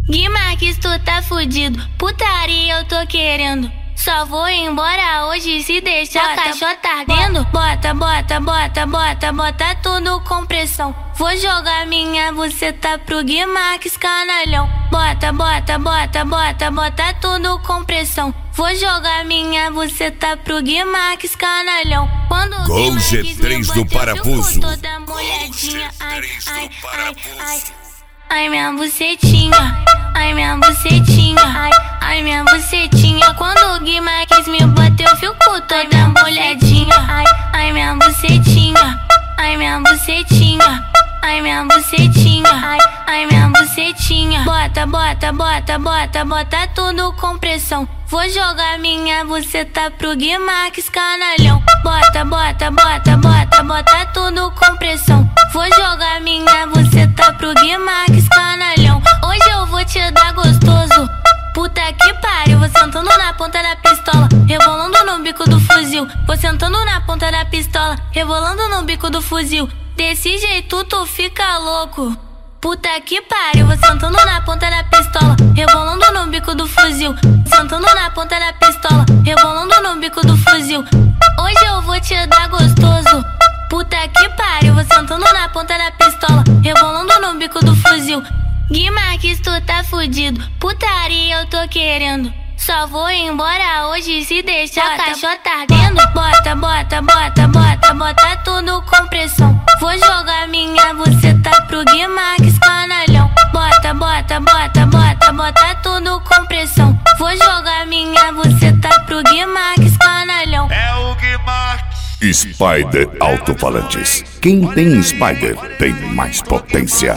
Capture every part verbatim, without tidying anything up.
Gui Marques, tu tá fudido, putaria eu tô querendo. Só vou embora hoje se deixar a caixota ardendo. Bota, bota, bota, bota, bota tudo com pressão. Vou jogar minha buceta pro Gui Marques, canalhão. Bota, bota, bota, bota, bota tudo com pressão. Vou jogar minha buceta pro Gui Marques, canalhão. Quando o Gol G três do parafuso. Toda molhadinha, ai, ai, ai, ai. Ai, minha bucetinha, ai, minha bucetinha, ai, ai, minha bucetinha. Quando o Gui Marques me bota, eu fico toda molhadinha. Ai, ai, minha bucetinha, ai, minha bucetinha, ai, minha bucetinha, ai, ai, minha bucetinha. Bota, bota, bota, bota, bota tudo com pressão. Vou jogar minha buceta pro Gui Marques, canalhão. Bota, bota, bota, bota, bota tudo com pressão. Vou jogar minha buceta pro Gui Marques, canalhão. Hoje eu vou te dar gostoso. Puta que pariu, vou sentando na ponta da pistola, rebolando no bico do fuzil. Vou sentando na ponta da pistola, rebolando no bico do fuzil. Desse jeito tu fica louco. Puta que pariu, vou sentando na ponta da pistola, rebolando no bico do fuzil. Sentando na ponta da pistola, rebolando no bico do fuzil. Hoje eu vou te dar gostoso. Puta que pariu, vou sentando na ponta da pistola, rebolando no bico do fuzil. Gui Marques, tu tá fudido, putaria eu tô querendo. Só vou embora hoje se deixar a caixota ardendo. Bota, bota, bota, bota, bota tudo com pressão. Vou jogar minha buceta pro Gui Marques, canalhão. Bota, bota, bota, bota, bota tudo com pressão. Vou jogar minha buceta pro Gui Marques, canalhão. É o Gui Marques. Spider Alto-Falantes. Quem tem Spider tem mais potência.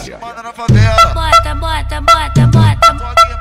Bota, bota, bota, bota.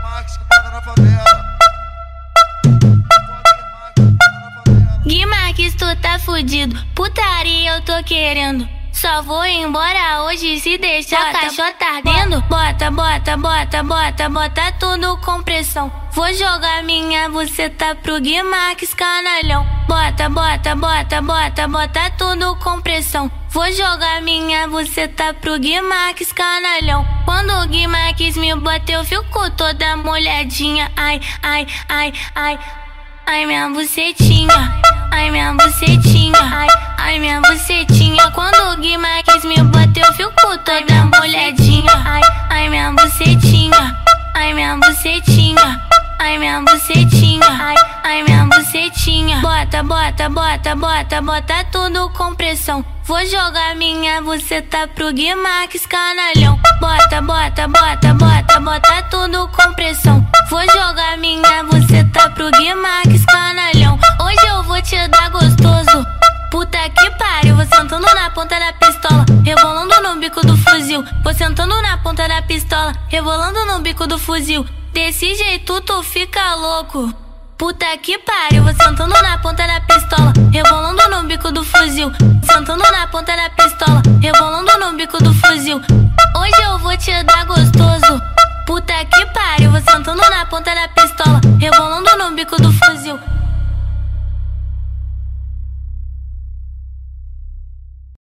Gui Marques, tu tá fudido, putaria eu tô querendo. Só vou embora hoje se deixar a caixota ardendo. Bota, bota, bota, bota, bota tudo com pressão. Vou jogar minha buceta pro Gui Marques, canalhão. Bota, bota, bota, bota, bota tudo com pressão. Vou jogar minha buceta pro Gui Marques, canalhão. Quando o Gui Marques me bota, eu fico toda molhadinha. Ai, ai, ai, ai. Ai, minha bucetinha, ai, minha bucetinha, ai, ai, minha bucetinha. Quando o Gui Marques me bota, eu fico toda molhadinha. Ai, ai, minha bucetinha, ai, minha bucetinha, ai, minha bucetinha, ai, ai, minha bucetinha. Bota, bota, bota, bota, bota tudo com pressão. Vou jogar minha buceta pro Gui Marques, canalhão. Bota, bota, bota, bota, bota tudo com pressão. Vou jogar minha buceta pro Gui Marques, canalhão. Hoje eu vou te dar gostoso. Puta que pariu, vou sentando na ponta da pistola, rebolando no bico do fuzil. Vou sentando na ponta da pistola, rebolando no bico do fuzil. Desse jeito tu fica louco. Puta que pariu, vou sentando na ponta da pistola, rebolando no bico do fuzil. Sentando na ponta da pistola, rebolando no bico do fuzil. Hoje eu vou te dar gostoso.